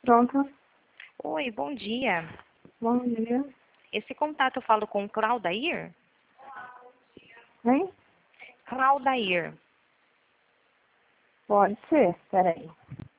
Pronto. Oi, bom dia. Bom dia. Esse contato eu falo com Claudair? Hein? Claudair. Pode ser. Peraí.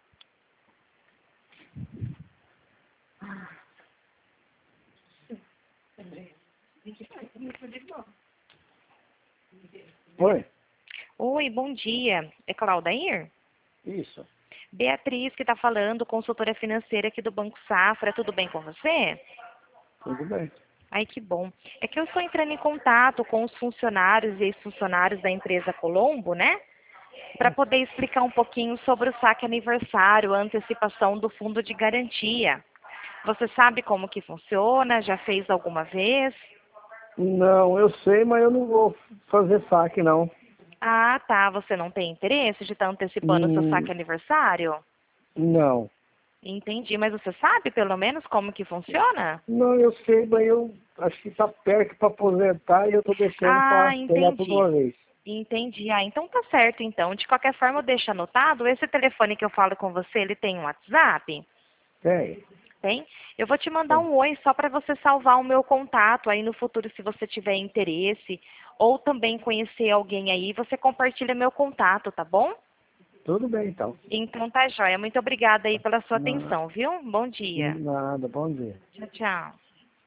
Oi, Oi, bom dia. É Claudair? isso. Beatriz que está falando, consultora financeira aqui do Banco Safra. Tudo bem com você? Tudo bem. Ai, que bom. É que eu estou entrando em contato com os funcionários e ex-funcionários da empresa Colombo, né? Para poder explicar um pouquinho sobre o saque aniversário, a antecipação do fundo de garantia. Você sabe como que funciona? Já fez alguma vez? Não, eu sei, mas eu não vou fazer saque, não. Ah, tá. Você não tem interesse de estar antecipando o seu Hum, saque aniversário? não. Entendi, mas você sabe pelo menos como que funciona? Não, eu sei, mas eu acho que tá perto para aposentar e eu tô deixando Ah, para pegar por entendi. uma vez. Entendi. Ah, então tá certo então. De qualquer forma, eu deixo anotado. Esse telefone que eu falo com você, ele tem um WhatsApp? Tem. Tem? Eu vou te mandar Tem. um oi só para você salvar o meu contato aí no futuro, se você tiver interesse. Ou também conhecer alguém aí, você compartilha meu contato, tá bom? Tudo bem, então. Então tá joia. Muito obrigada aí pela sua Na- atenção, viu? Bom dia. Nada, bom dia. Tchau, tchau.